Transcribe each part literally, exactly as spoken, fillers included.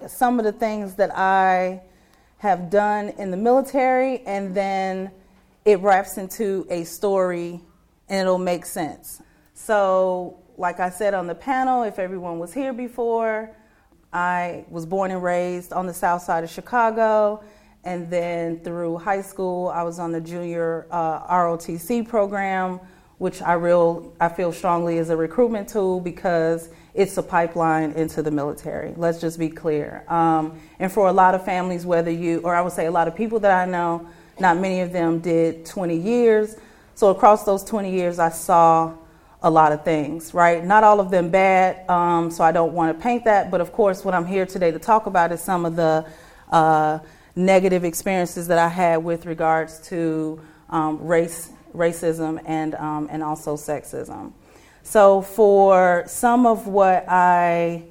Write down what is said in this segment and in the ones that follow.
some of the things that I have done in the military, and then it wraps into a story and it'll make sense. So, like I said on the panel, if everyone was here before, I was born and raised on the south side of Chicago, and then through high school, I was on the junior uh, R O T C program, which I real I feel strongly is a recruitment tool because it's a pipeline into the military. Let's just be clear. Um, and for a lot of families, whether you, or I would say a lot of people that I know, not many of them did twenty years. So across those twenty years, I saw a lot of things, right? Not all of them bad, um, so I don't want to paint that. But of course, what I'm here today to talk about is some of the uh, negative experiences that I had with regards to um, race, racism, and um, and also sexism. So for some of what I,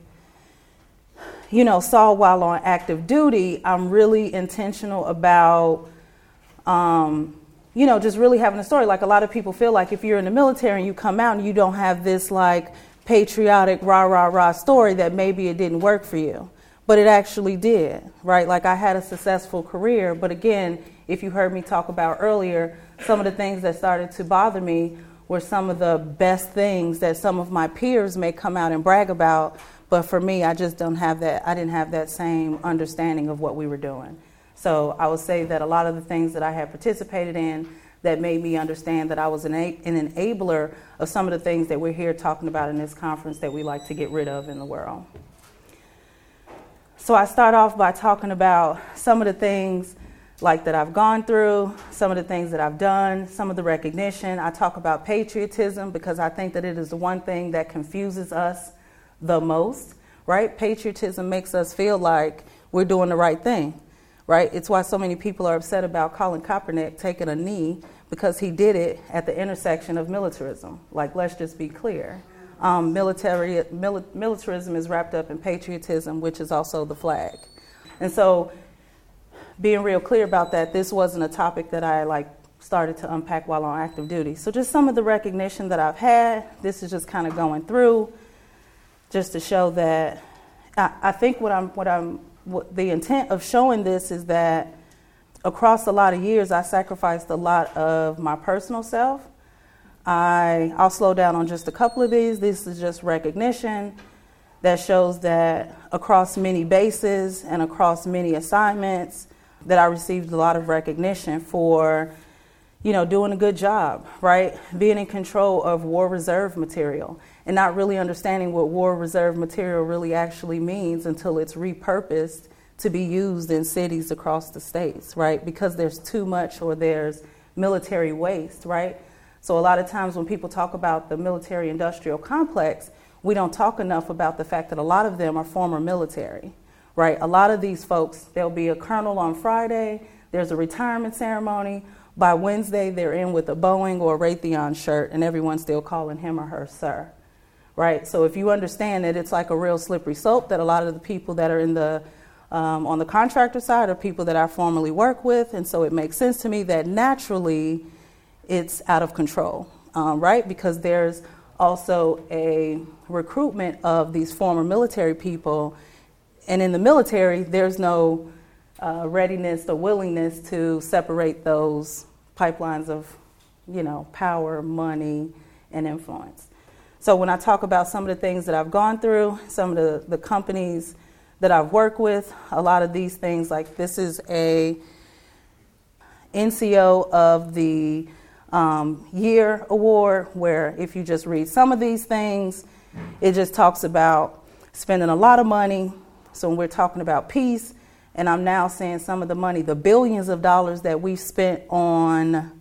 you know, saw while on active duty, I'm really intentional about, um, you know, just really having a story. Like a lot of people feel like if you're in the military and you come out and you don't have this like patriotic rah, rah, rah story, that maybe it didn't work for you. But it actually did, right? Like I had a successful career. But again, if you heard me talk about earlier, some of the things that started to bother me were some of the best things that some of my peers may come out and brag about. But for me, I just don't have that. I didn't have that same understanding of what we were doing. So I would say that a lot of the things that I had participated in that made me understand that I was an, a- an enabler of some of the things that we're here talking about in this conference that we like to get rid of in the world. So I start off by talking about some of the things like that I've gone through, some of the things that I've done, some of the recognition. I talk about patriotism because I think that it is the one thing that confuses us the most, right? Patriotism makes us feel like we're doing the right thing, right? It's why so many people are upset about Colin Kaepernick taking a knee because he did it at the intersection of militarism. Like, let's just be clear. Um, military mil- militarism is wrapped up in patriotism, which is also the flag. And so being real clear about that, this wasn't a topic that I like started to unpack while on active duty. So just some of the recognition that I've had, this is just kind of going through just to show that I, I think what I'm, what I'm, what the intent of showing this is that across a lot of years, I sacrificed a lot of my personal self. I, I'll slow down on just a couple of these. This is just recognition that shows that across many bases and across many assignments that I received a lot of recognition for, you know, doing a good job, right? Being in control of war reserve material and not really understanding what war reserve material really actually means until it's repurposed to be used in cities across the states, right? Because there's too much or there's military waste, right? So a lot of times when people talk about the military industrial complex, we don't talk enough about the fact that a lot of them are former military, right? A lot of these folks, there'll be a colonel on Friday, there's a retirement ceremony. By Wednesday, they're in with a Boeing or a Raytheon shirt, and everyone's still calling him or her sir, right? So if you understand that it's like a real slippery slope, that a lot of the people that are in the um, on the contractor side are people that I formerly work with, and so it makes sense to me that naturally it's out of control, um, right? Because there's also a recruitment of these former military people. And in the military, there's no uh, readiness or willingness to separate those pipelines of, you know, power, money, and influence. So when I talk about some of the things that I've gone through, some of the, the companies that I've worked with, a lot of these things, like this is a N C O of the Um, year award, where if you just read some of these things, it just talks about spending a lot of money. So when we're talking about peace, and I'm now saying some of the money, the billions of dollars that we've spent on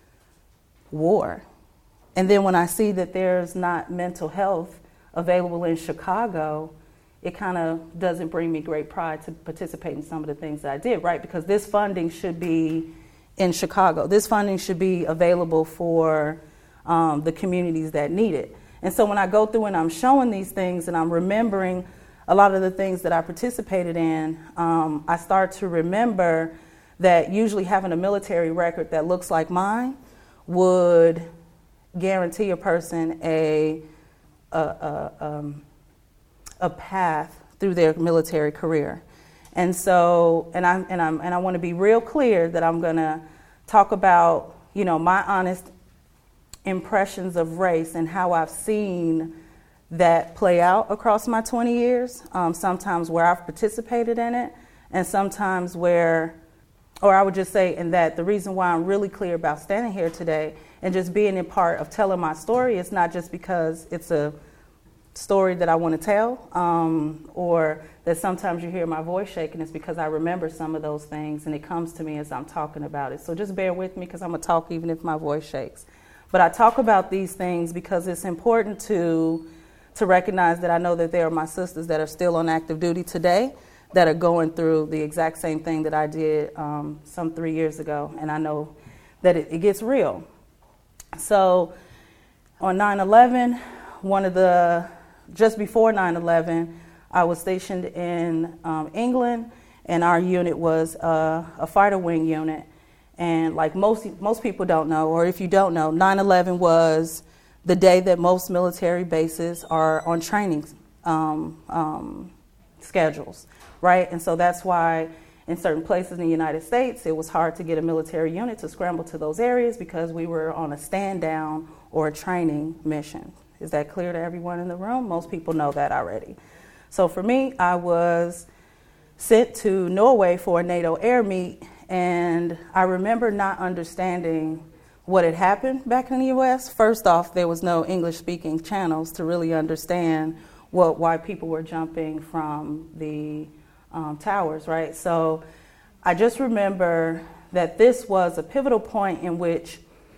war. And then when I see that there's not mental health available in Chicago, it kind of doesn't bring me great pride to participate in some of the things that I did, right? Because this funding should be in Chicago. This funding should be available for um, the communities that need it. And so when I go through and I'm showing these things and I'm remembering a lot of the things that I participated in, um, I start to remember that usually having a military record that looks like mine would guarantee a person a, a, a, um, a path through their military career. And so, and I'm and I'm and I want to be real clear that I'm going to talk about, you know, my honest impressions of race and how I've seen that play out across my twenty years. Um, sometimes where I've participated in it, and sometimes where, or I would just say, in that the reason why I'm really clear about standing here today and just being a part of telling my story is not just because it's a story that I want to tell, um, or that sometimes you hear my voice shaking. It's because I remember some of those things and it comes to me as I'm talking about it. So just bear with me because I'm going to talk even if my voice shakes. But I talk about these things because it's important to to recognize that I know that there are my sisters that are still on active duty today that are going through the exact same thing that I did um, some three years ago. And I know that it, it gets real. So on nine eleven, one of the Just before nine eleven, I was stationed in um, England, and our unit was uh, a fighter wing unit. And like most most people don't know, or if you don't know, nine eleven was the day that most military bases are on training um, um, schedules, right? And so that's why in certain places in the United States, it was hard to get a military unit to scramble to those areas because we were on a stand down or a training mission. Is that clear to everyone in the room? Most people know that already. So for me, I was sent to Norway for a NATO air meet, and I remember not understanding what had happened back in the U S. First off, there was no English-speaking channels to really understand what why people were jumping from the um, towers, right? So I just remember that this was a pivotal point in which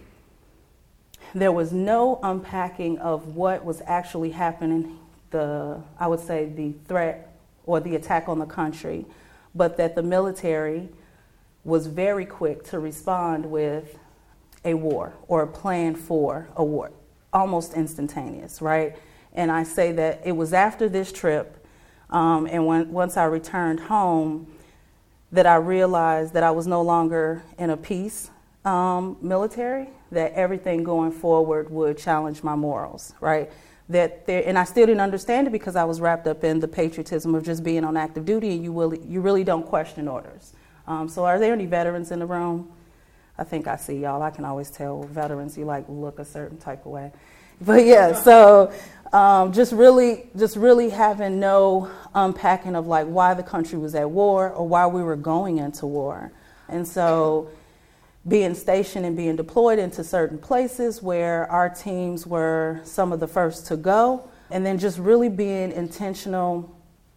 there was no unpacking of what was actually happening, the, I would say, the threat or the attack on the country, but that the military was very quick to respond with a war or a plan for a war, almost instantaneous, right? And I say that it was after this trip, um, and when, once I returned home, that I realized that I was no longer in a peace um, military, that everything going forward would challenge my morals, right? That there, and I still didn't understand it because I was wrapped up in the patriotism of just being on active duty, and you really, you really don't question orders. Um, so are there any veterans in the room? I think I see y'all. I can always tell veterans, you like look a certain type of way. But yeah, so um, just really, just really having no unpacking of like why the country was at war or why we were going into war. And so being stationed and being deployed into certain places where our teams were some of the first to go, and then just really being intentional.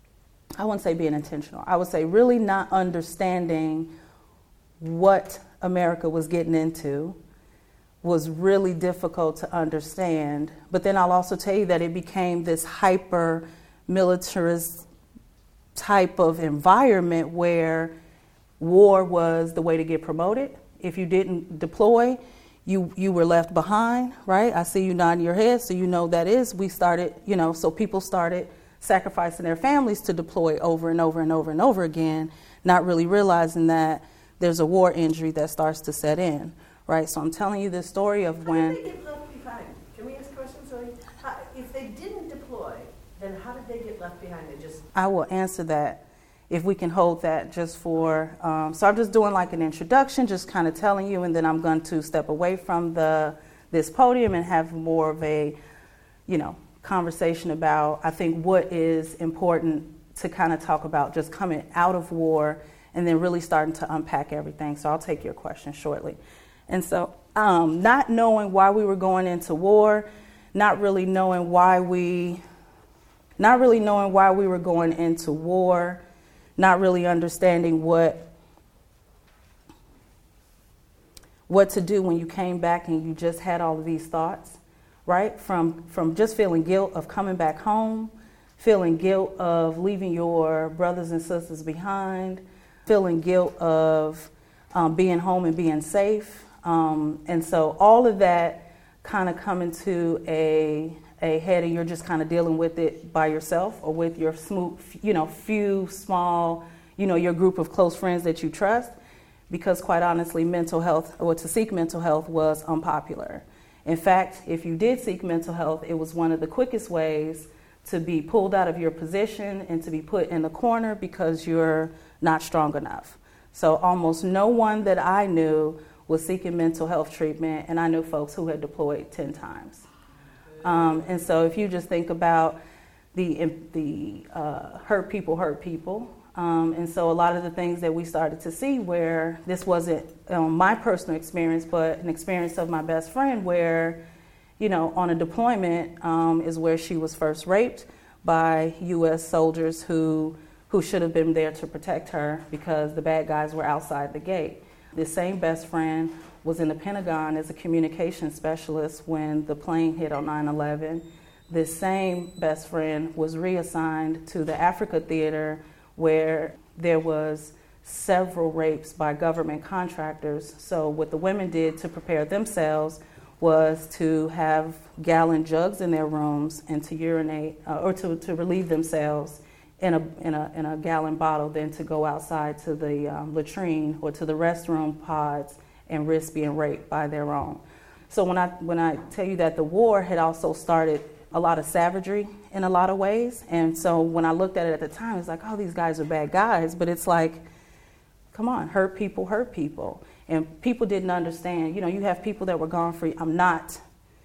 I wouldn't say being intentional. I would say really not understanding what America was getting into was really difficult to understand. But then I'll also tell you that it became this hyper militarist type of environment where war was the way to get promoted. If you didn't deploy, you you were left behind, right? I see you nodding your head, so you know that is. We started, you know, so people started sacrificing their families to deploy over and over and over and over again, not really realizing that there's a war injury that starts to set in, right? So I'm telling you this story of how when... How did they get left behind? Can we ask questions? How, if they didn't deploy, then how did they get left behind? They just... I will answer that if we can hold that just for... Um, so I'm just doing like an introduction, just kind of telling you, and then I'm going to step away from the this podium and have more of a, you know, conversation about, I think, what is important to kind of talk about just coming out of war and then really starting to unpack everything. So I'll take your question shortly. And so um, not knowing why we were going into war, not really knowing why we, not really knowing why we were going into war, not really understanding what, what to do when you came back and you just had all of these thoughts, right? From, from just feeling guilt of coming back home, feeling guilt of leaving your brothers and sisters behind, feeling guilt of um, being home and being safe. Um, and so all of that kind of coming to a, a head, and you're just kind of dealing with it by yourself or with your smooth, you know, few small, you know, your group of close friends that you trust, because quite honestly, mental health, or to seek mental health was unpopular. In fact, if you did seek mental health, it was one of the quickest ways to be pulled out of your position and to be put in the corner because you're not strong enough. So almost no one that I knew was seeking mental health treatment, and I knew folks who had deployed ten times. Um, and so if you just think about the, the uh, hurt people hurt people, um, and so a lot of the things that we started to see where this wasn't um, my personal experience, but an experience of my best friend where, you know, on a deployment um, is where she was first raped by U S soldiers who who should have been there to protect her because the bad guys were outside the gate. This same best friend was in the Pentagon as a communications specialist when the plane hit on nine eleven. This same best friend was reassigned to the Africa Theater where there was several rapes by government contractors. So what the women did to prepare themselves was to have gallon jugs in their rooms and to urinate uh, or to, to relieve themselves in a, in, a, in a gallon bottle, then to go outside to the um, latrine or to the restroom pods and risk being raped by their own. So when I, when I tell you that the war had also started a lot of savagery in a lot of ways, and so when I looked at it at the time, it's like, oh, these guys are bad guys, but it's like, come on, hurt people hurt people. And people didn't understand. You know, you have people that were gone free. I'm not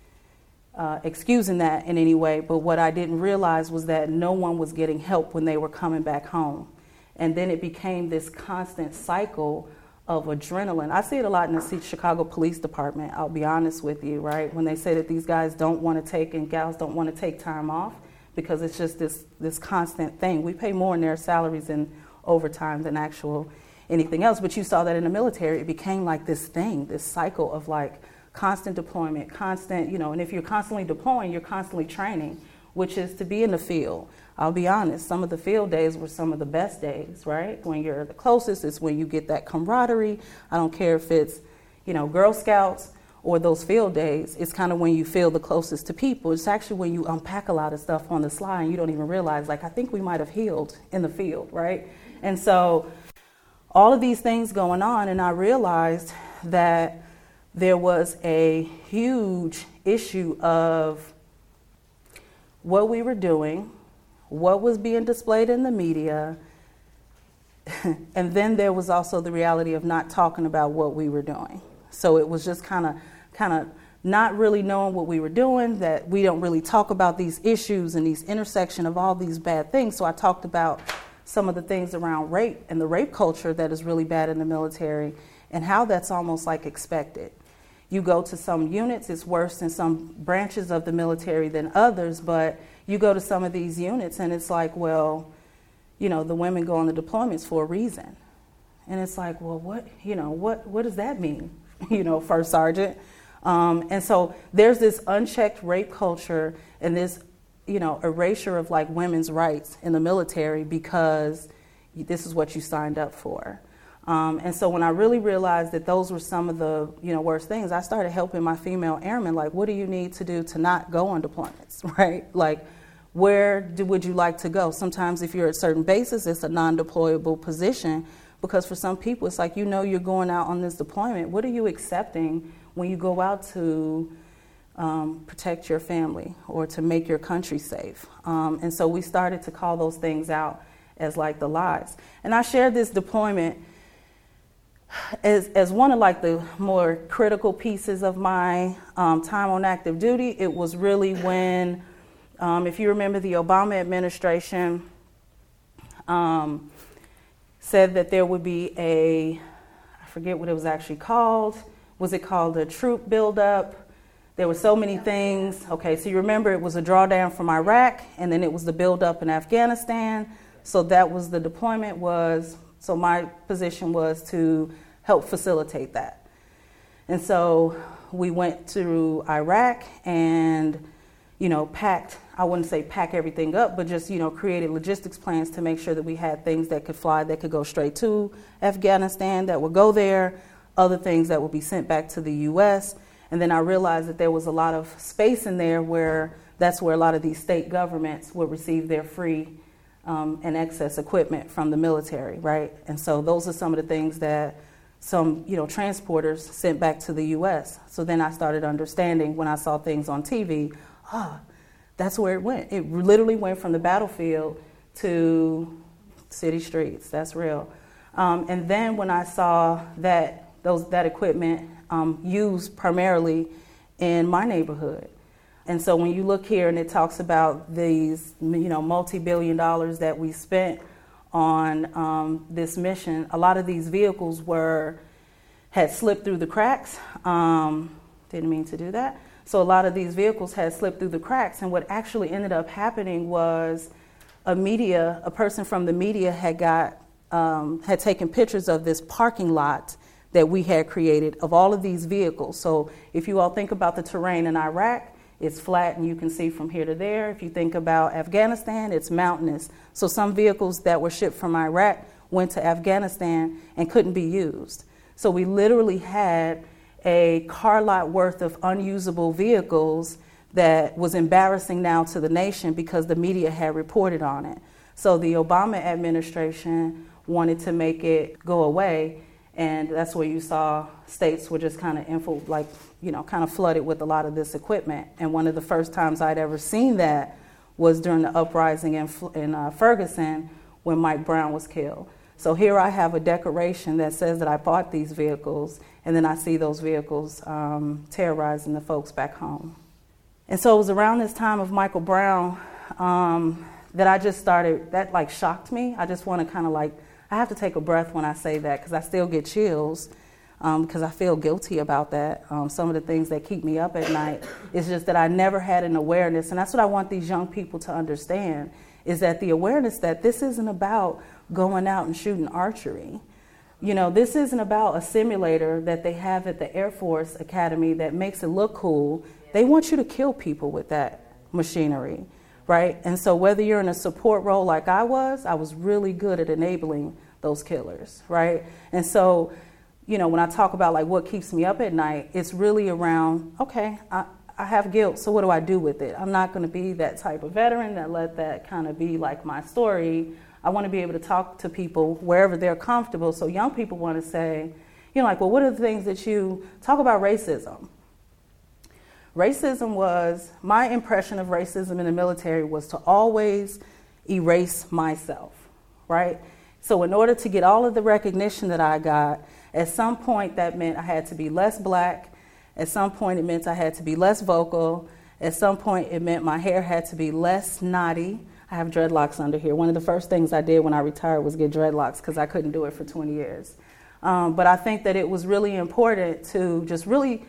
uh, excusing that in any way, but what I didn't realize was that no one was getting help when they were coming back home. And then it became this constant cycle of adrenaline. I see it a lot in the Chicago Police Department, I'll be honest with you, right? When they say that these guys don't want to take and gals don't want to take time off because it's just this, this constant thing. We pay more in their salaries and overtime than actual anything else, but you saw that in the military. It became like this thing, this cycle of like constant deployment, constant, you know, and if you're constantly deploying, you're constantly training, which is to be in the field. I'll be honest, some of the field days were some of the best days, right? When you're the closest, it's when you get that camaraderie. I don't care if it's, you know, Girl Scouts or those field days. It's kind of when you feel the closest to people. It's actually when you unpack a lot of stuff on the slide and you don't even realize, like, I think we might have healed in the field, right? And so all of these things going on, and I realized that there was a huge issue of what we were doing, what was being displayed in the media, and then there was also the reality of not talking about what we were doing. So it was just kind of kind of not really knowing what we were doing, that we don't really talk about these issues and these intersection of all these bad things. So I talked about some of the things around rape and the rape culture that is really bad in the military and how that's almost like expected. You go to some units, it's worse in some branches of the military than others, but you go to some of these units and it's like, well, you know, the women go on the deployments for a reason. And it's like, well, what, you know, what, what does that mean? You know, First Sergeant. Um, and so there's this unchecked rape culture and this, you know, erasure of like women's rights in the military because this is what you signed up for. Um, and so when I really realized that those were some of the, you know, worst things, I started helping my female airmen, like, what do you need to do to not go on deployments, right? Like, where do, would you like to go? Sometimes if you're at certain bases, it's a non-deployable position because for some people, it's like, you know, you're going out on this deployment. What are you accepting when you go out to um, protect your family or to make your country safe? Um, and so we started to call those things out as like the lies. And I shared this deployment As, as one of like the more critical pieces of my um, time on active duty. It was really when, um, if you remember, the Obama administration um, said that there would be a, I forget what it was actually called. Was it called a troop buildup? There were so many things. Okay, so you remember it was a drawdown from Iraq, and then it was the buildup in Afghanistan. So that was the deployment was. So my position was to help facilitate that. And so we went to Iraq and, you know, packed, I wouldn't say pack everything up, but just, you know, created logistics plans to make sure that we had things that could fly, that could go straight to Afghanistan, that would go there, other things that would be sent back to the U S. And then I realized that there was a lot of space in there where that's where a lot of these state governments would receive their free Um, and excess equipment from the military, right? And so those are some of the things that some, you know, transporters sent back to the U S. So then I started understanding when I saw things on T V, ah, oh, That's where it went. It literally went from the battlefield to city streets. That's real. Um, and then when I saw that those that equipment um, used primarily in my neighborhood, and so when you look here and it talks about these, you know, multi-billion dollars that we spent on um, this mission, a lot of these vehicles were had slipped through the cracks. Um, didn't mean to do that. So a lot of these vehicles had slipped through the cracks, and what actually ended up happening was a media, a person from the media had got um, had taken pictures of this parking lot that we had created of all of these vehicles. So if you all think about the terrain in Iraq, it's flat and you can see from here to there. If you think about Afghanistan, it's mountainous. So some vehicles that were shipped from Iraq went to Afghanistan and couldn't be used. So we literally had a car lot worth of unusable vehicles that was embarrassing now to the nation because the media had reported on it. So the Obama administration wanted to make it go away, and that's where you saw states were just kind of info, like, you know, kind of flooded with a lot of this equipment. And one of the first times I'd ever seen that was during the uprising in, in uh, Ferguson when Mike Brown was killed. So here I have a decoration that says that I bought these vehicles, and then I see those vehicles um, terrorizing the folks back home. And so it was around this time of Michael Brown um, that I just started, that like shocked me. I just want to kind of like, I have to take a breath when I say that because I still get chills um, because I feel guilty about that. Um, some of the things that keep me up at night is just that I never had an awareness, and that's what I want these young people to understand, is that the awareness that this isn't about going out and shooting archery. You know, this isn't about a simulator that they have at the Air Force Academy that makes it look cool. They want you to kill people with that machinery, right? And so whether you're in a support role like I was, I was really good at enabling those killers, right? And so, you know, when I talk about like what keeps me up at night, it's really around, okay, I, I have guilt, so what do I do with it? I'm not going to be that type of veteran that let that kind of be like my story. I want to be able to talk to people wherever they're comfortable. So young people want to say, you know, like, well, what are the things that you talk about racism? Racism was, my impression of racism in the military was to always erase myself, right? So in order to get all of the recognition that I got, at some point that meant I had to be less black. At some point it meant I had to be less vocal. At some point it meant my hair had to be less knotty. I have dreadlocks under here. One of the first things I did when I retired was get dreadlocks because I couldn't do it for twenty years. Um, but I think that it was really important to just really,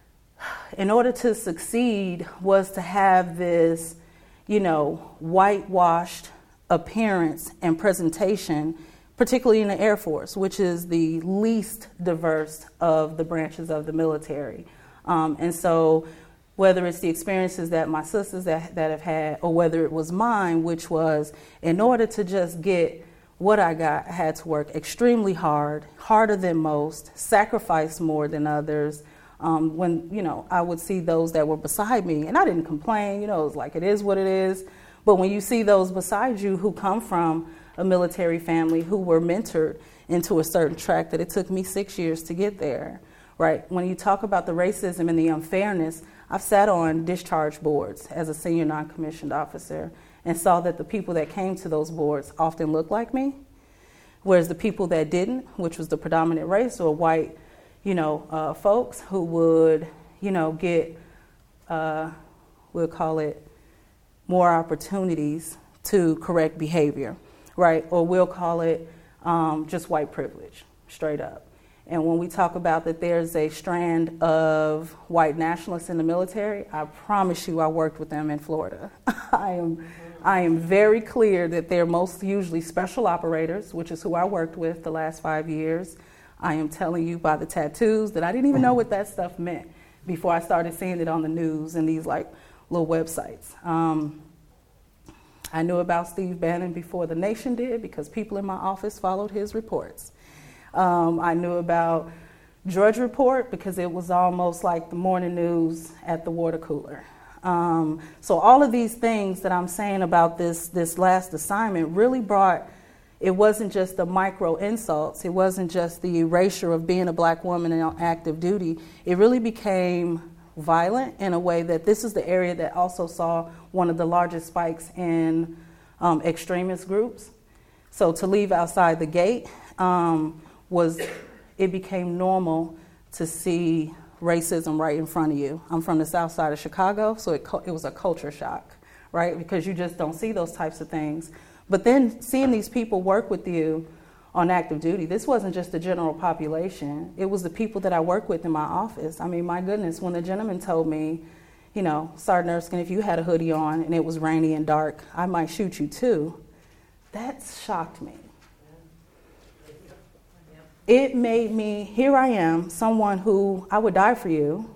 in order to succeed, was to have this, you know, whitewashed appearance and presentation, particularly in the Air Force, which is the least diverse of the branches of the military. Um, and so whether it's the experiences that my sisters that, that have had, or whether it was mine, which was in order to just get what I got, I had to work extremely hard, harder than most, sacrifice more than others. Um, when, you know, I would see those that were beside me, and I didn't complain, you know, it was like, it is what it is. But when you see those beside you who come from a military family, who were mentored into a certain track that it took me six years to get there, right? When you talk about the racism and the unfairness, I've sat on discharge boards as a senior non-commissioned officer and saw that the people that came to those boards often looked like me, whereas the people that didn't, which was the predominant race or white, you know, uh, folks who would, you know, get, uh, we'll call it more opportunities to correct behavior, right? Or we'll call it um, just white privilege, straight up. And when we talk about that there's a strand of white nationalists in the military, I promise you I worked with them in Florida. I am I am very clear that they're most usually special operators, which is who I worked with the last five years. I am telling you by the tattoos that I didn't even know what that stuff meant before I started seeing it on the news and these like little websites. Um, I knew about Steve Bannon before the nation did because people in my office followed his reports. Um, I knew about Drudge Report because it was almost like the morning news at the water cooler. Um, so all of these things that I'm saying about this, this last assignment really brought, it wasn't just the micro insults, it wasn't just the erasure of being a black woman on active duty, it really became violent in a way that this is the area that also saw one of the largest spikes in um, extremist groups. So to leave outside the gate um, was, it became normal to see racism right in front of you. I'm from the south side of Chicago, so it, it was a culture shock, right? Because you just don't see those types of things. But then seeing these people work with you on active duty, this wasn't just the general population. It was the people that I work with in my office. I mean, my goodness, when the gentleman told me, you know, Sergeant Erskine, if you had a hoodie on and it was rainy and dark, I might shoot you too, that shocked me. It made me, here I am, someone who, I would die for you,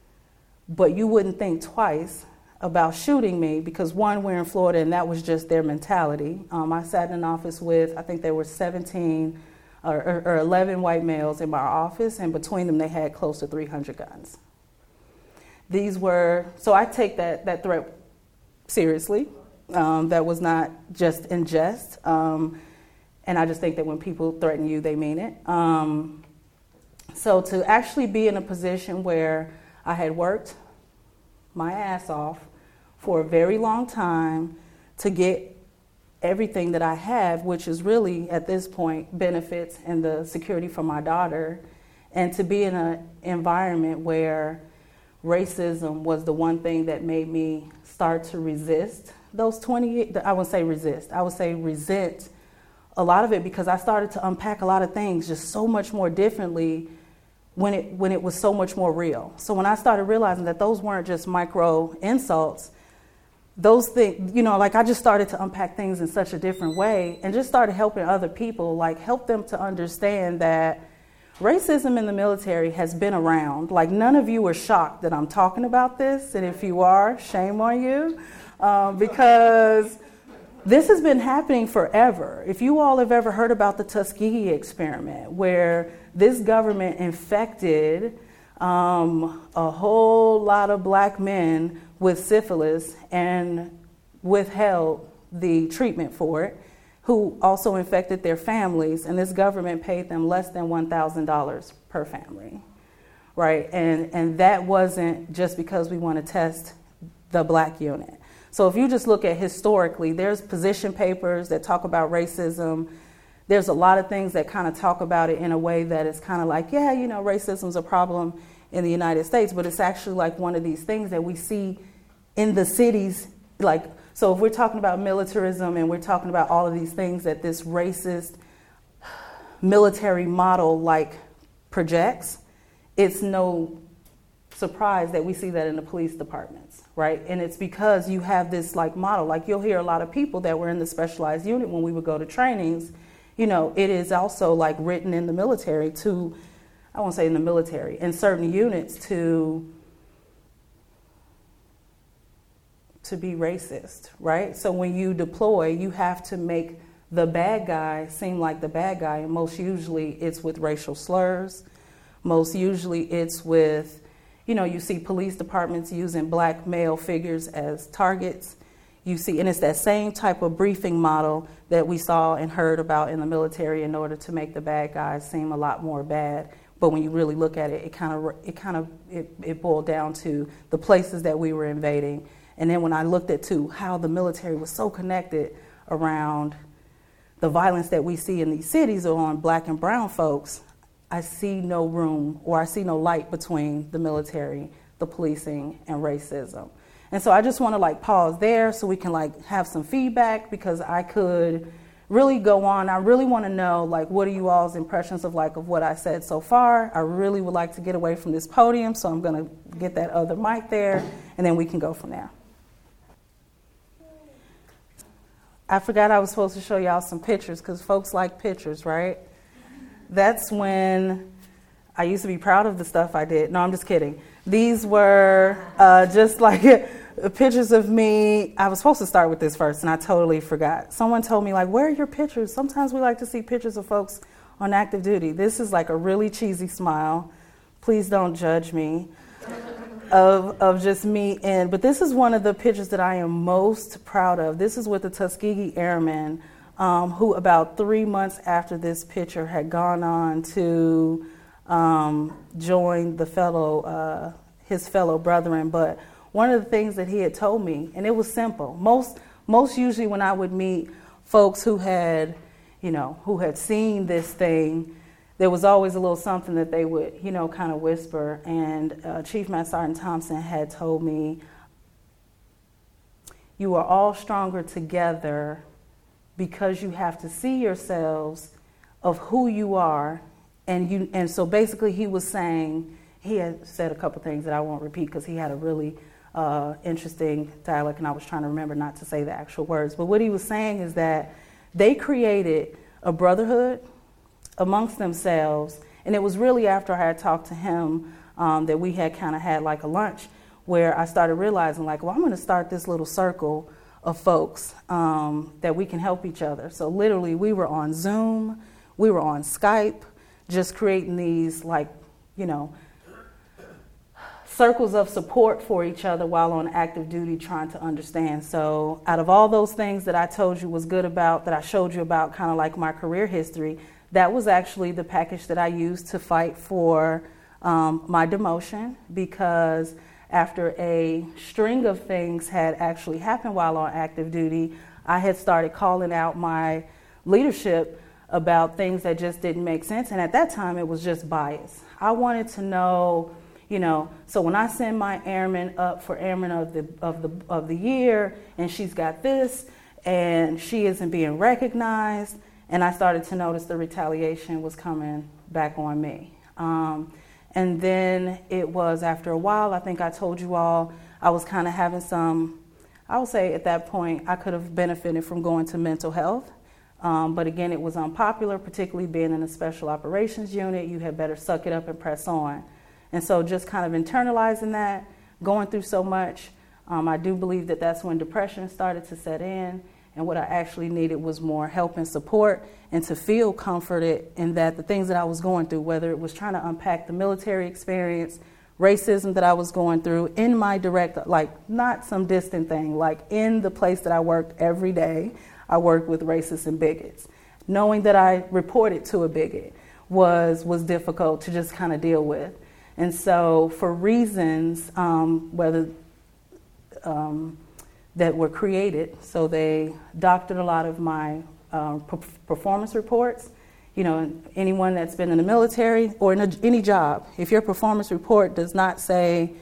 but you wouldn't think twice about shooting me because, one, we're in Florida and that was just their mentality. Um, I sat in an office with, I think there were seventeen or, or, or eleven white males in my office, and between them they had close to three hundred guns. These were, so I take that, that threat seriously. Um, that was not just in jest. Um, And I just think that when people threaten you, they mean it. Um, so to actually be in a position where I had worked my ass off for a very long time to get everything that I have, which is really, at this point, benefits and the security for my daughter, and to be in an environment where racism was the one thing that made me start to resist those twenty, I would say resist, I would say resent a lot of it, because I started to unpack a lot of things just so much more differently when it when it was so much more real. So when I started realizing that those weren't just micro insults, those things, you know, like I just started to unpack things in such a different way and just started helping other people, like help them to understand that racism in the military has been around. Like, none of you are shocked that I'm talking about this, and if you are, shame on you, um, because this has been happening forever. If you all have ever heard about the Tuskegee experiment, where this government infected um, a whole lot of black men with syphilis and withheld the treatment for it, who also infected their families, and this government paid them less than one thousand dollars per family, right? And, and that wasn't just because we want to test the black unit. So if you just look at historically, there's position papers that talk about racism. There's a lot of things that kind of talk about it in a way that is kind of like, yeah, you know, racism's a problem in the United States, but it's actually like one of these things that we see in the cities. Like, so if we're talking about militarism and we're talking about all of these things that this racist military model like projects, it's no surprise that we see that in the police departments, right? And it's because you have this like model. Like, you'll hear a lot of people that were in the specialized unit when we would go to trainings, you know, it is also like written in the military to, I won't say in the military, in certain units to to be racist, right? So when you deploy, you have to make the bad guy seem like the bad guy, and most usually it's with racial slurs. Most usually it's with, you know, you see police departments using black male figures as targets. You see, and it's that same type of briefing model that we saw and heard about in the military in order to make the bad guys seem a lot more bad. But when you really look at it, it kind of, it kind of, it, it boiled down to the places that we were invading. And then when I looked at too how the military was so connected around the violence that we see in these cities on black and brown folks, I see no room, or I see no light between the military, the policing, and racism. And so I just want to like pause there so we can like have some feedback, because I could really go on. I really want to know, like, what are you all's impressions of like of what I said so far? I really would like to get away from this podium, so I'm going to get that other mic there, and then we can go from there. I forgot I was supposed to show y'all some pictures, because folks like pictures, right? That's when I used to be proud of the stuff I did. No, I'm just kidding. These were uh, just like pictures of me. I was supposed to start with this first, and I totally forgot. Someone told me, like, where are your pictures? Sometimes we like to see pictures of folks on active duty. This is like a really cheesy smile. Please don't judge me. Of, of just me in, but this is one of the pictures that I am most proud of. This is with the Tuskegee Airmen, um, who about three months after this picture had gone on to um, join the fellow uh, his fellow brethren. But one of the things that he had told me, and it was simple. Most most usually when I would meet folks who had, you know, who had seen this thing, there was always a little something that they would, you know, kind of whisper. And uh, Chief Master Sergeant Thompson had told me, you are all stronger together because you have to see yourselves of who you are. And you, and so basically he was saying, he had said a couple things that I won't repeat because he had a really uh, interesting dialect, and I was trying to remember not to say the actual words. But what he was saying is that they created a brotherhood amongst themselves, and it was really after I had talked to him um, that we had kind of had like a lunch where I started realizing like, well, I'm going to start this little circle of folks um, that we can help each other. So literally we were on Zoom, we were on Skype, just creating these like, you know, circles of support for each other while on active duty trying to understand. So out of all those things that I told you was good about, that I showed you about kind of like my career history, that was actually the package that I used to fight for um, my demotion, because after a string of things had actually happened while on active duty, I had started calling out my leadership about things that just didn't make sense. And at that time, it was just bias. I wanted to know, you know, so when I send my airman up for airman of the of the of the year, and she's got this, and she isn't being recognized, and I started to notice the retaliation was coming back on me. Um, and then it was after a while, I think I told you all, I was kind of having some, I would say at that point, I could have benefited from going to mental health. Um, but again, it was unpopular, particularly being in a special operations unit. You had better suck it up and press on. And so just kind of internalizing that, going through so much, um, I do believe that that's when depression started to set in. And what I actually needed was more help and support, and to feel comforted in that the things that I was going through, whether it was trying to unpack the military experience, racism that I was going through in my direct, like not some distant thing, like in the place that I worked every day, I worked with racists and bigots. Knowing that I reported to a bigot was, was difficult to just kind of deal with. And so for reasons, um, whether um, that were created, so they doctored a lot of my uh, performance reports. You know, anyone that's been in the military or in a, any job, if your performance report does not say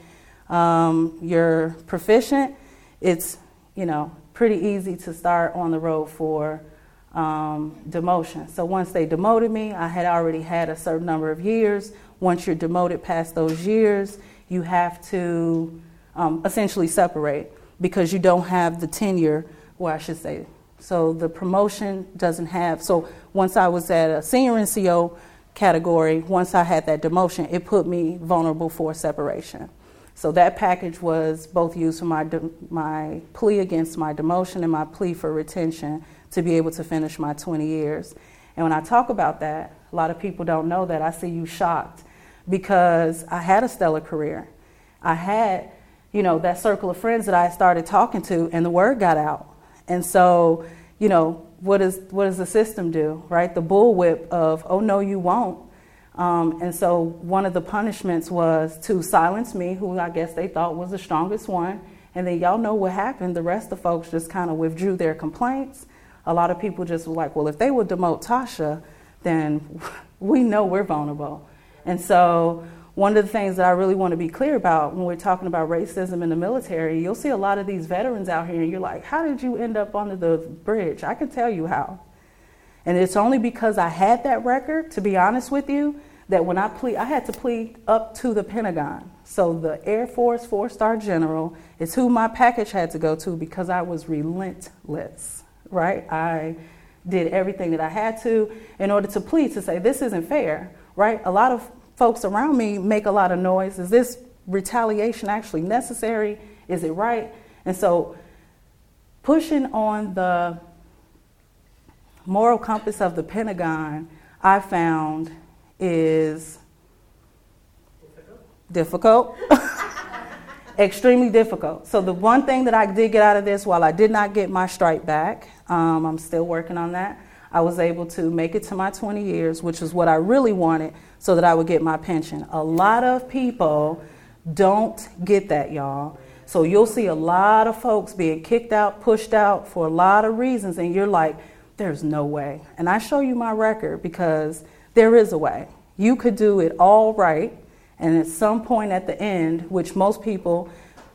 um, you're proficient, it's, you know, pretty easy to start on the road for um, demotion. So once they demoted me, I had already had a certain number of years. Once you're demoted past those years, you have to um, essentially separate, because you don't have the tenure, well, I should say. So the promotion doesn't have, so once I was at a senior N C O category, once I had that demotion, it put me vulnerable for separation. So that package was both used for my de- my plea against my demotion and my plea for retention to be able to finish my twenty years. And when I talk about that, a lot of people don't know that. I see you shocked, because I had a stellar career. I had, you know, that circle of friends that I started talking to, and the word got out. And so, you know, what is what does the system do, right? The bullwhip of, oh, no, you won't. Um, and so one of the punishments was to silence me, who I guess they thought was the strongest one. And then y'all know what happened. The rest of the folks just kind of withdrew their complaints. A lot of people just were like, well, if they would demote Tasha, then we know we're vulnerable. And so one of the things that I really want to be clear about when we're talking about racism in the military, you'll see a lot of these veterans out here, and you're like, how did you end up under the bridge? I can tell you how. And it's only because I had that record, to be honest with you, that when I plead, I had to plead up to the Pentagon. So the Air Force four-star general is who my package had to go to, because I was relentless, right? I did everything that I had to in order to plead, to say this isn't fair, right? A lot of folks around me make a lot of noise. Is this retaliation actually necessary? Is it right? And so pushing on the moral compass of the Pentagon, I found, is difficult, extremely difficult. So the one thing that I did get out of this, while I did not get my stripe back, um, I'm still working on that, I was able to make it to my twenty years, which is what I really wanted, so that I would get my pension. A lot of people don't get that, y'all. So you'll see a lot of folks being kicked out, pushed out for a lot of reasons, and you're like, there's no way. And I show you my record because there is a way. You could do it all right, and at some point at the end, which most people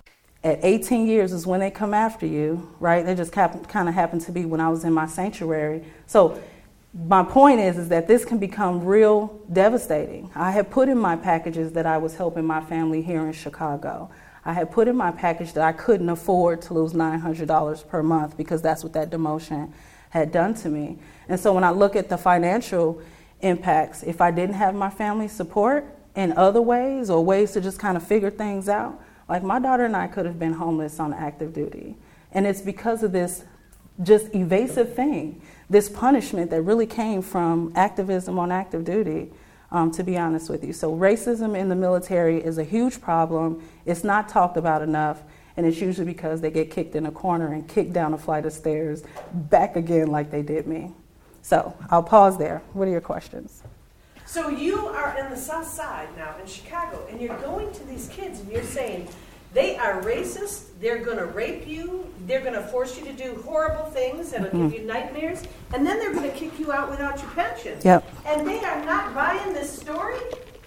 at eighteen years is when they come after you, right? They just kind of happened to be when I was in my sanctuary. So my point is, is that this can become real devastating. I had put in my packages that I was helping my family here in Chicago. I had put in my package that I couldn't afford to lose nine hundred dollars per month because that's what that demotion had done to me. And so when I look at the financial impacts, if I didn't have my family support in other ways or ways to just kind of figure things out, like my daughter and I could have been homeless on active duty. And it's because of this just evasive thing, this punishment that really came from activism on active duty, um, to be honest with you. So racism in the military is a huge problem. It's not talked about enough, and it's usually because they get kicked in a corner and kicked down a flight of stairs back again like they did me. So I'll pause there. What are your questions? So you are in the South Side now in Chicago, and you're going to these kids and you're saying, they are racist, they're going to rape you, they're going to force you to do horrible things that'll mm-hmm. give you nightmares, and then they're going to kick you out without your pension. Yep. And they are not buying this story?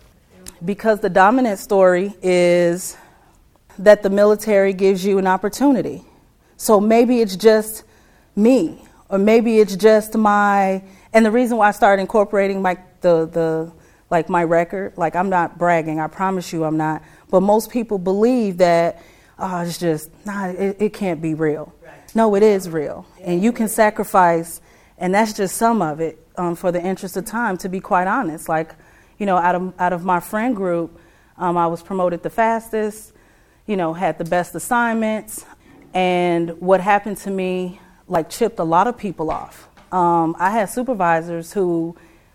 Because the dominant story is that the military gives you an opportunity. So maybe it's just me, or maybe it's just my, and the reason why I started incorporating my the the like my record, like I'm not bragging, I promise you I'm not, but most people believe that, oh, it's just, nah, it, it can't be real. Right. No, it is real. Yeah. And you can sacrifice, and that's just some of it, um, for the interest of time, to be quite honest. Like, you know, out of out of my friend group, um, I was promoted the fastest, you know, had the best assignments, and what happened to me, like, chipped a lot of people off. Um, I had supervisors who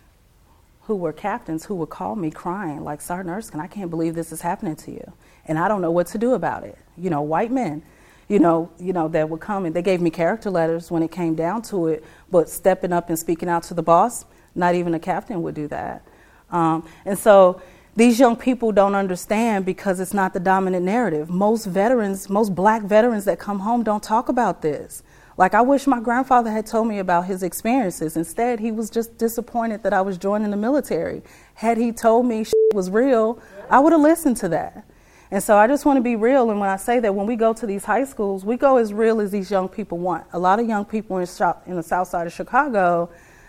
who were captains who would call me crying, like, Sergeant Erskine, I can't believe this is happening to you, and I don't know what to do about it. You know, white men, you know, you know, that would come, and they gave me character letters when it came down to it, but stepping up and speaking out to the boss, not even a captain would do that. Um, and so these young people don't understand because it's not the dominant narrative. Most veterans, most black veterans that come home don't talk about this. Like, I wish my grandfather had told me about his experiences. Instead, he was just disappointed that I was joining the military. Had he told me shit was real, I would have listened to that. And so I just want to be real. And when I say that, when we go to these high schools, we go as real as these young people want. A lot of young people in, in the south side of Chicago,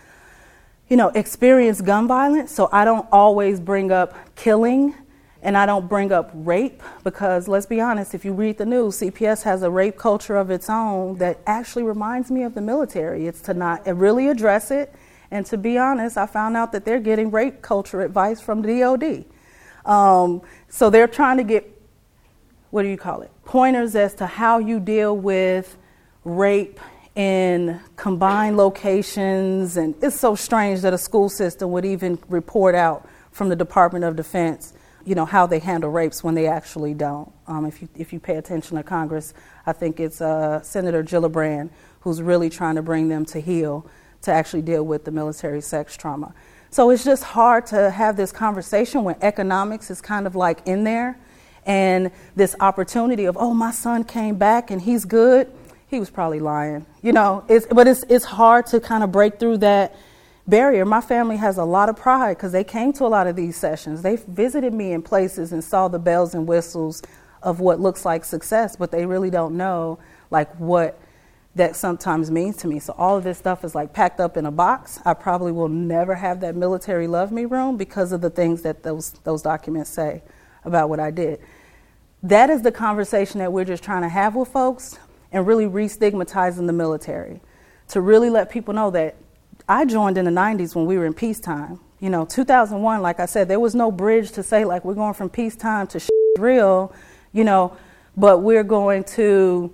you know, experience gun violence. So I don't always bring up killing, and I don't bring up rape, because let's be honest, if you read the news, C P S has a rape culture of its own that actually reminds me of the military. It's to not really address it. And to be honest, I found out that they're getting rape culture advice from the D O D. Um, so they're trying to get, what do you call it, pointers as to how you deal with rape in combined locations. And it's so strange that a school system would even report out from the Department of Defense, you know, how they handle rapes when they actually don't. Um, if you if you pay attention to Congress, I think it's uh, Senator Gillibrand who's really trying to bring them to heel to actually deal with the military sex trauma. So it's just hard to have this conversation when economics is kind of like in there, and this opportunity of, oh, my son came back and he's good. He was probably lying, you know. It's but it's it's hard to kind of break through that barrier. My family has a lot of pride because they came to a lot of these sessions. They visited me in places and saw the bells and whistles of what looks like success, but they really don't know like what that sometimes means to me. So all of this stuff is like packed up in a box. I probably will never have that military love me room because of the things that those those documents say about what I did. That is the conversation that we're just trying to have with folks, and really re-stigmatizing the military, to really let people know that I joined in the nineties when we were in peacetime. You know, two thousand one, like I said, there was no bridge to say, like, we're going from peacetime to shit real, you know, but we're going to,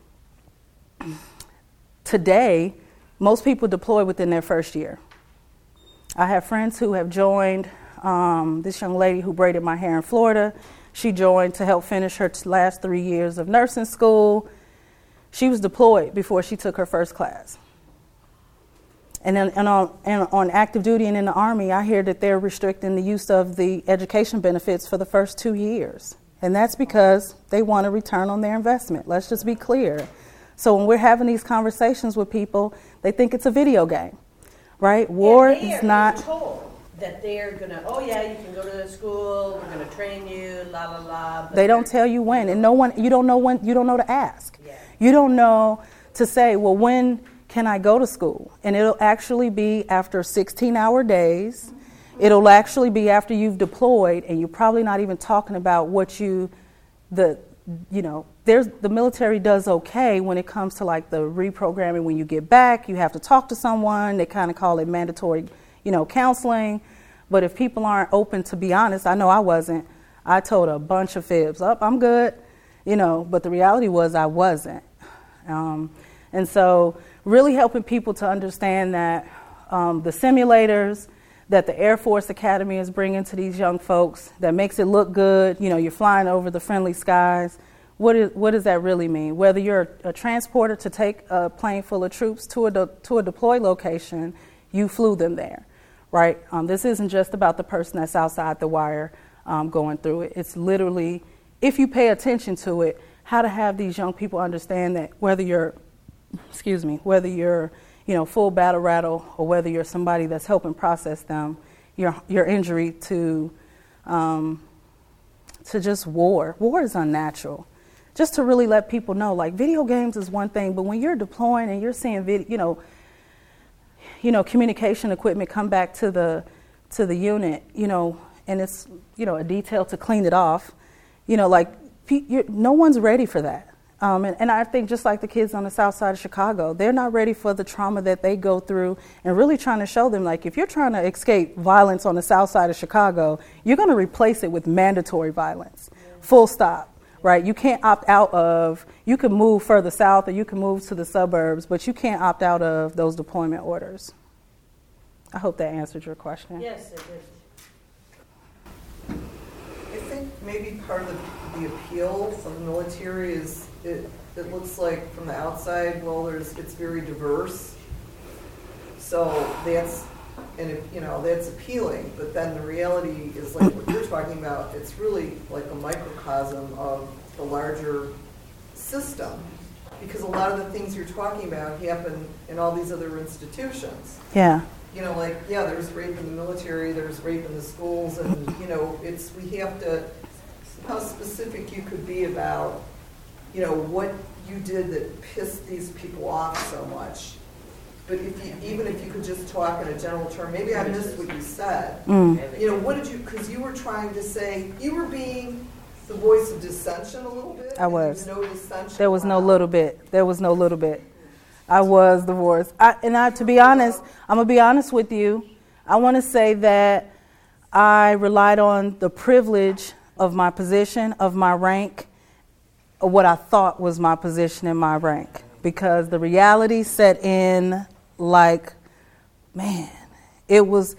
today, most people deploy within their first year. I have friends who have joined. Um, this young lady who braided my hair in Florida, she joined to help finish her last three years of nursing school. She was deployed before she took her first class. And, then, and, on, and on active duty and in the Army, I hear that they're restricting the use of the education benefits for the first two years And that's because they want a return on their investment. Let's just be clear. So when we're having these conversations with people, they think it's a video game, right? War and they is are not told that they're gonna. Oh yeah, you can go to the school. We're gonna train you. La la la. They don't tell you when, and no one. You don't know when. You don't know to ask. Yeah. You don't know to say, well, when can I go to school? And it'll actually be after sixteen-hour days. It'll actually be after you've deployed, and you're probably not even talking about what you, the, you know, there's the military does okay when it comes to like the reprogramming. When you get back, you have to talk to someone. They kind of call it mandatory, you know, counseling. But if people aren't open to be honest, I know I wasn't. I told a bunch of fibs. Up, oh, I'm good, you know. But the reality was I wasn't. Um, and so, really helping people to understand that um, the simulators that the Air Force Academy is bringing to these young folks, that makes it look good. You know, you're flying over the friendly skies. What is what does that really mean? Whether you're a, a transporter to take a plane full of troops to a de, to a deploy location, you flew them there, right? Um, this isn't just about the person that's outside the wire um, going through it. It's literally, if you pay attention to it, how to have these young people understand that whether you're, excuse me, whether you're you know, full battle rattle, or whether you're somebody that's helping process them, your your injury to, um, to just war. War is unnatural. Just to really let people know, like video games is one thing, but when you're deploying and you're seeing video, you know, you know, communication equipment come back to the to the unit, you know, and it's you know a detail to clean it off, you know, like you're, no one's ready for that. Um, and, and I think just like the kids on the south side of Chicago, they're not ready for the trauma that they go through, and really trying to show them, like, if you're trying to escape violence on the south side of Chicago, you're going to replace it with mandatory violence, full stop, right? You can't opt out of, you can move further south or you can move to the suburbs, but you can't opt out of those deployment orders. I hope that answered your question. Yes, it did. I think maybe part of the, the appeal of the military is it, it looks like from the outside, well, there's it's very diverse. So that's, and it, you know, that's appealing, but then the reality is like what you're talking about, it's really like a microcosm of the larger system. Because a lot of the things you're talking about happen in all these other institutions. Yeah. You know, like, yeah, there's rape in the military, there's rape in the schools, and, you know, it's, we have to, how specific you could be about, you know, what you did that pissed these people off so much. But if you, even if you could just talk in a general term, maybe I missed what you said. Mm. You know, what did you, because you were trying to say, you were being the voice of dissension a little bit. I was. There was no dissension. There was no little bit. There was no little bit. I was the voice. I, and I, to be honest, I'm going to be honest with you. I want to say that I relied on the privilege of my position, of my rank, of what I thought was my position and my rank. Because the reality set in like, man, it was...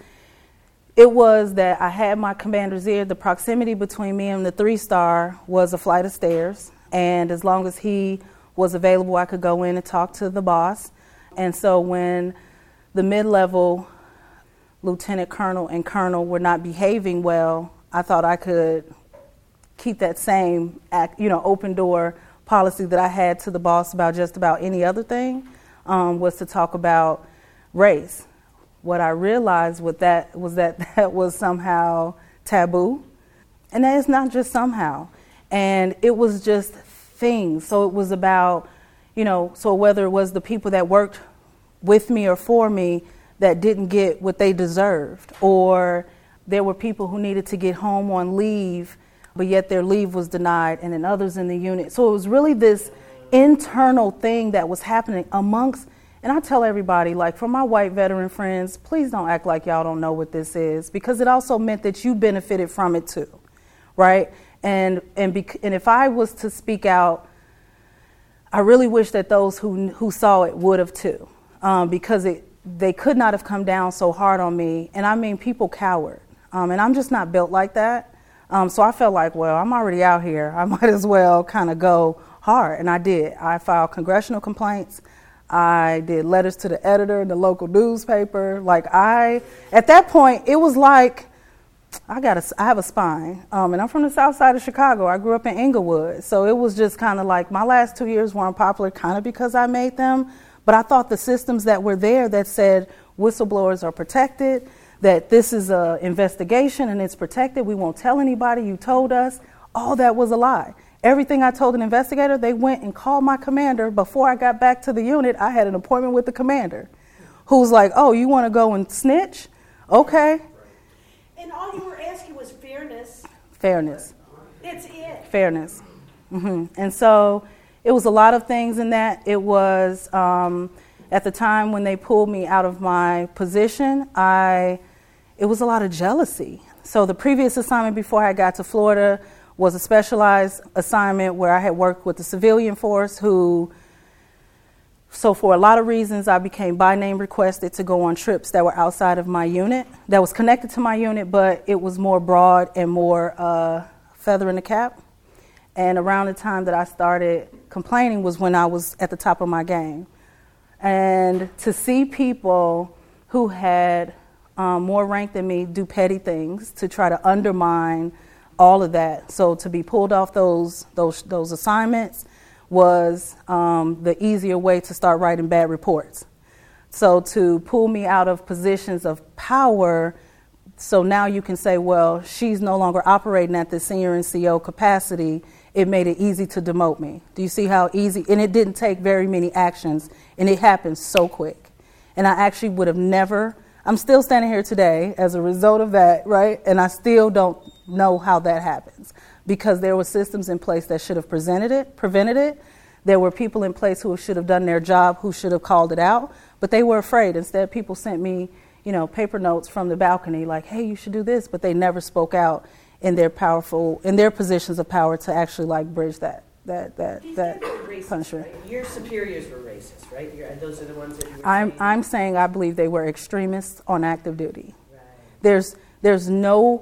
It was that I had my commander's ear. The proximity between me and the three-star was a flight of stairs. And as long as he was available, I could go in and talk to the boss. And so when the mid-level lieutenant colonel and colonel were not behaving well, I thought I could keep that same, act, you know, open door policy that I had to the boss about just about any other thing, um, was to talk about race. What I realized with that was that that was somehow taboo. And that is not just somehow. And it was just things. So it was about, you know, so whether it was the people that worked with me or for me that didn't get what they deserved, or there were people who needed to get home on leave, but yet their leave was denied, and then others in the unit. So it was really this internal thing that was happening amongst. And I tell everybody, like, for my white veteran friends, please don't act like y'all don't know what this is, because it also meant that you benefited from it too, right? And and bec- and if I was to speak out, I really wish that those who who saw it would have too, um, because it they could not have come down so hard on me. And I mean, people cowered, um, and I'm just not built like that. Um, so I felt like, well, I'm already out here. I might as well kind of go hard, and I did. I filed congressional complaints. I did letters to the editor in the local newspaper. Like I, at that point, it was like, I got a, I have a spine, um, and I'm from the south side of Chicago. I grew up in Inglewood, so it was just kind of like my last two years were unpopular kind of because I made them, but I thought the systems that were there that said whistleblowers are protected, that this is an investigation and it's protected, we won't tell anybody, you told us, all that was a lie. Everything I told an investigator, they went and called my commander. Before I got back to the unit, I had an appointment with the commander, who was like, oh, you want to go and snitch? Okay. And all you were asking was fairness. Fairness. That's it. Fairness. Mm-hmm. And so it was a lot of things in that. It was, um, at the time when they pulled me out of my position, I, it was a lot of jealousy. So the previous assignment before I got to Florida was a specialized assignment where I had worked with the civilian force who, so for a lot of reasons, I became by name requested to go on trips that were outside of my unit, that was connected to my unit, but it was more broad and more uh, feather in the cap. And around the time that I started complaining was when I was at the top of my game. And to see people who had um, more rank than me do petty things to try to undermine all of that. So to be pulled off those those those assignments was um, the easier way to start writing bad reports. So to pull me out of positions of power, so now you can say, well, she's no longer operating at the senior N C O capacity, it made it easy to demote me. Do you see how easy? And it didn't take very many actions, and it happened so quick. And I actually would have never, I'm still standing here today as a result of that, right? And I still don't know how that happens, because there were systems in place that should have presented it, prevented it. There were people in place who should have done their job, who should have called it out, but they were afraid. Instead, people sent me, you know, paper notes from the balcony like, hey, you should do this, but they never spoke out in their powerful, in their positions of power to actually like bridge that, that, that, These that guys were racist, punishment. right? Your superiors were racist, right? Your, those are the ones that you were I'm, saying. I'm saying I believe they were extremists on active duty. Right. There's, there's no,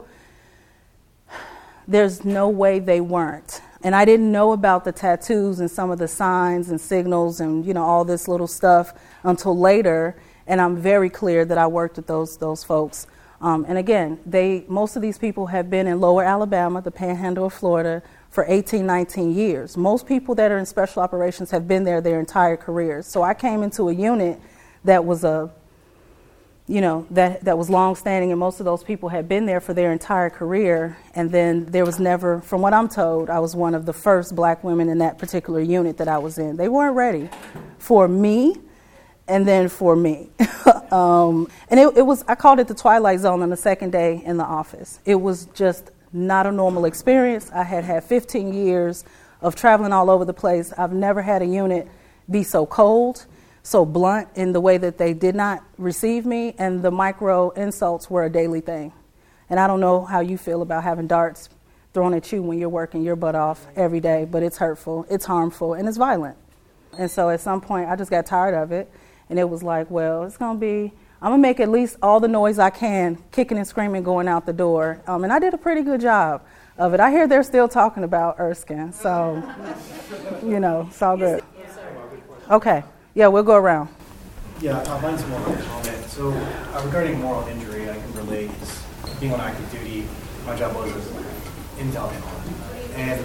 there's no way they weren't. And I didn't know about the tattoos and some of the signs and signals and, you know, all this little stuff until later. And I'm very clear that I worked with those those folks. Um, and again, they most of these people have been in Lower Alabama, the Panhandle of Florida, for eighteen, nineteen years. Most people that are in special operations have been there their entire careers. So I came into a unit that was a you know, that, that was long-standing, and most of those people had been there for their entire career. And then there was never, from what I'm told, I was one of the first black women in that particular unit that I was in. They weren't ready for me, and then for me. um, and it, it was, I called it the Twilight Zone on the second day in the office. It was just not a normal experience. I had had fifteen years of traveling all over the place. I've never had a unit be so cold, so blunt in the way that they did not receive me, and the micro insults were a daily thing. And I don't know how you feel about having darts thrown at you when you're working your butt off every day, but it's hurtful, it's harmful, and it's violent. And so at some point, I just got tired of it, and it was like, well, it's gonna be, I'm gonna make at least all the noise I can, kicking and screaming, going out the door. Um, and I did a pretty good job of it. I hear they're still talking about Erskine, so, you know, it's all good. Okay. Yeah, we'll go around. Yeah, uh, mine's more of a comment. So uh, regarding moral injury, I can relate. Being on active duty, my job was as intel analyst. And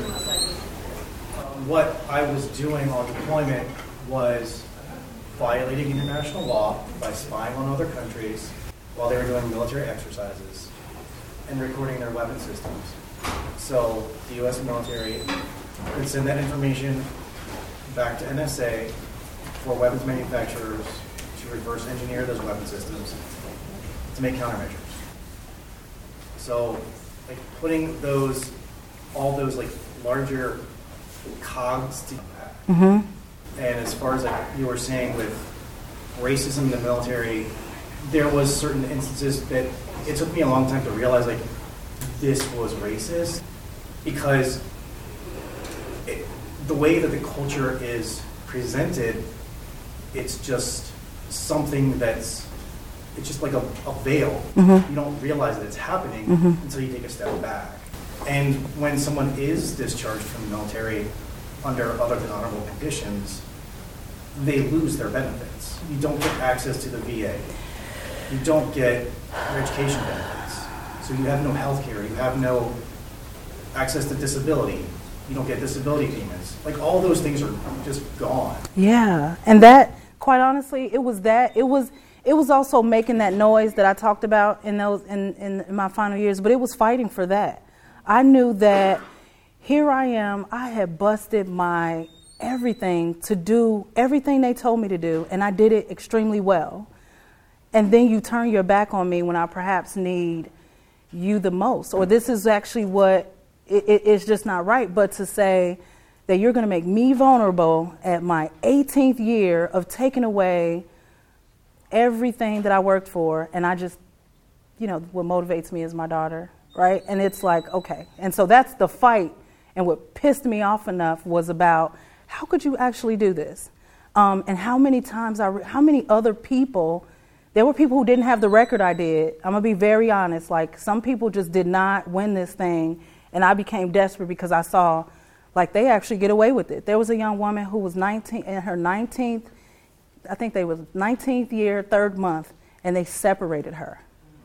um, what I was doing on deployment was violating international law by spying on other countries while they were doing military exercises and recording their weapon systems. So the U S military could send that information back to N S A for weapons manufacturers to reverse engineer those weapon systems to make countermeasures. So, like putting those, all those like larger cogs together. Mm-hmm. And as far as like you were saying with racism in the military, there was certain instances that it took me a long time to realize like this was racist, because it, the way that the culture is presented, it's just something that's, it's just like a, a veil. Mm-hmm. You don't realize that it's happening Mm-hmm. until you take a step back. And when someone is discharged from the military under other than honorable conditions, they lose their benefits. You don't get access to the V A. You don't get your education benefits. So So you have no health care, you have no access to disability, you don't get disability payments. Like all those things are just gone. Yeah, and that, quite honestly, it was that, it was it was also making that noise that I talked about in those in, in, in my final years, but it was fighting for that. I knew that here I am, I had busted my everything to do everything they told me to do, and I did it extremely well. And then you turn your back on me when I perhaps need you the most, or this is actually what it, it, it's just not right. But to say that you're going to make me vulnerable at my eighteenth year of taking away everything that I worked for, and I just, you know, what motivates me is my daughter, right? And it's like, okay. And so that's the fight. And what pissed me off enough was about how could you actually do this? Um, and how many times I, re- how many other people, there were people who didn't have the record I did. I'm going to be very honest. Like some people just did not win this thing. And I became desperate because I saw like they actually get away with it. There was a young woman who was nineteen in her nineteenth, I think they was nineteenth year, third month, and they separated her.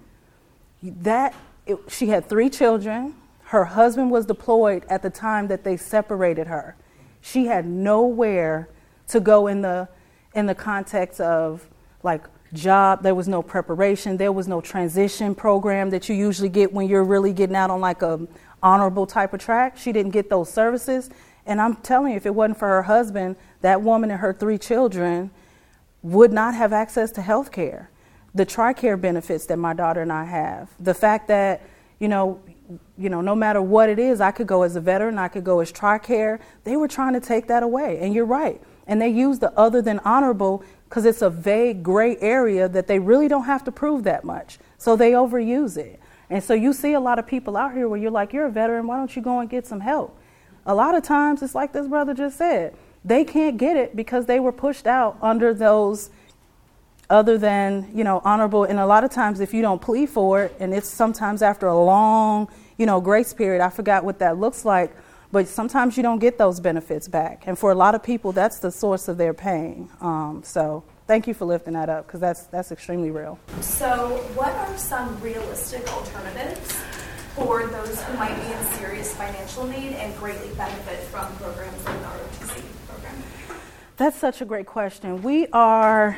That, it, she had three children. Her husband was deployed at the time that they separated her. She had nowhere to go in the in the context of like job. There was no preparation. There was no transition program that you usually get when you're really getting out on like a honorable type of track. She didn't get those services. And I'm telling you, if it wasn't for her husband, that woman and her three children would not have access to health care. The TRICARE benefits that my daughter and I have. The fact that, you know, you know, no matter what it is, I could go as a veteran, I could go as TRICARE. They were trying to take that away. And you're right. And they use the other than honorable because it's a vague gray area that they really don't have to prove that much. So they overuse it. And so you see a lot of people out here where you're like, you're a veteran, why don't you go and get some help? A lot of times it's like this brother just said, they can't get it because they were pushed out under those other than, you know, honorable. And a lot of times if you don't plead for it, and it's sometimes after a long, you know, grace period, I forgot what that looks like, but sometimes you don't get those benefits back. And for a lot of people, that's the source of their pain. Um, so thank you for lifting that up because that's that's extremely real. So what are some realistic alternatives for those who might be in serious financial need and greatly benefit from programs like the R O T C program? That's such a great question. We are...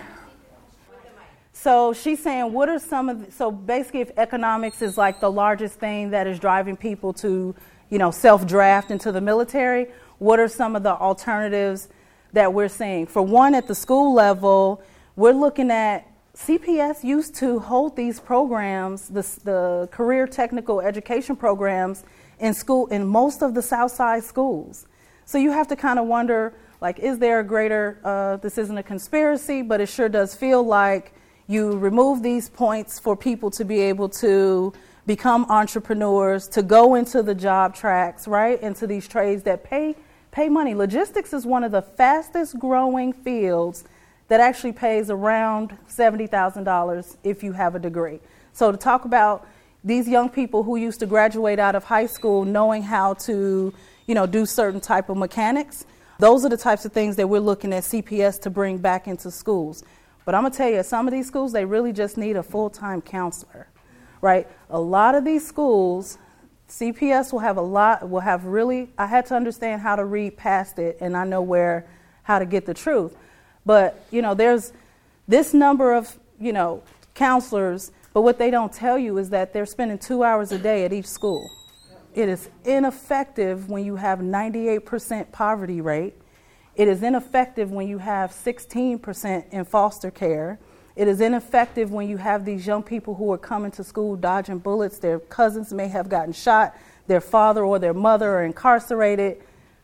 So she's saying, what are some of, the, so basically if economics is like the largest thing that is driving people to, you know, self-draft into the military, what are some of the alternatives that we're seeing? For one, at the school level, we're looking at, C P S used to hold these programs, the, the career technical education programs in school, in most of the South Side schools. So you have to kind of wonder, like, is there a greater, uh, this isn't a conspiracy, but it sure does feel like you remove these points for people to be able to become entrepreneurs, to go into the job tracks, right, into these trades that pay pay money. Logistics is one of the fastest growing fields that actually pays around seventy thousand dollars if you have a degree. So to talk about these young people who used to graduate out of high school knowing how to, you know, do certain type of mechanics, those are the types of things that we're looking at C P S to bring back into schools. But I'm going to tell you, some of these schools, they really just need a full-time counselor, right? A lot of these schools, C P S will have a lot, will have really, I had to understand how to read past it, and I know where, how to get the truth. But, you know, there's this number of, you know, counselors, but what they don't tell you is that they're spending two hours a day at each school. It is ineffective when you have ninety-eight percent poverty rate. It is ineffective when you have sixteen percent in foster care. It is ineffective when you have these young people who are coming to school dodging bullets. Their cousins may have gotten shot. Their father or their mother are incarcerated.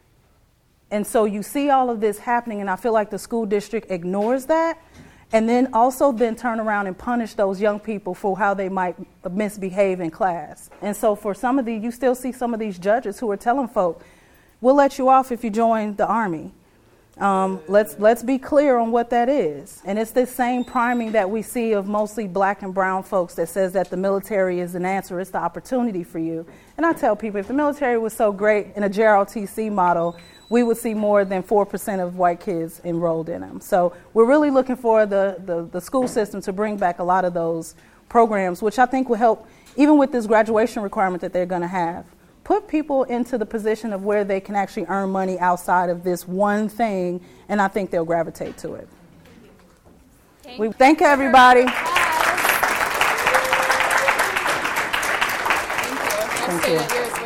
And so you see all of this happening, and I feel like the school district ignores that, and then also then turn around and punish those young people for how they might misbehave in class. And so for some of the, you still see some of these judges who are telling folk, we'll let you off if you join the Army. Um, let's let's be clear on what that is. And it's this same priming that we see of mostly black and brown folks that says that the military is an answer, it's the opportunity for you. And I tell people, if the military was so great in a J R O T C model, we would see more than four percent of white kids enrolled in them. So we're really looking for the, the, the school system to bring back a lot of those programs, which I think will help even with this graduation requirement that they're going to have, put people into the position of where they can actually earn money outside of this one thing, and I think they'll gravitate to it. Thank We thank everybody. Thank you. Thank you.